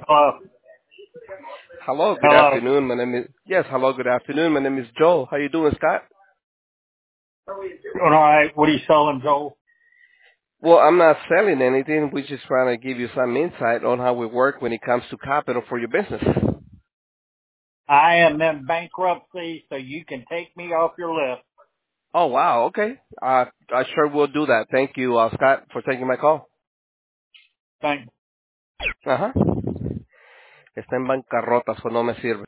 Hello. Hello, good Hello. afternoon. My name is hello, good afternoon. My name is Joe. How you doing, Scott? Doing all right. What are you selling, Joel? Well, I'm not selling anything. We're just trying to give you some insight on how we work when it comes to capital for your business. I am in bankruptcy, so you can take me off your list. Oh, wow. Okay. I sure will do that. Thank you, Scott, for taking my call. Thank Ajá. Está en bancarrota, eso no me sirve.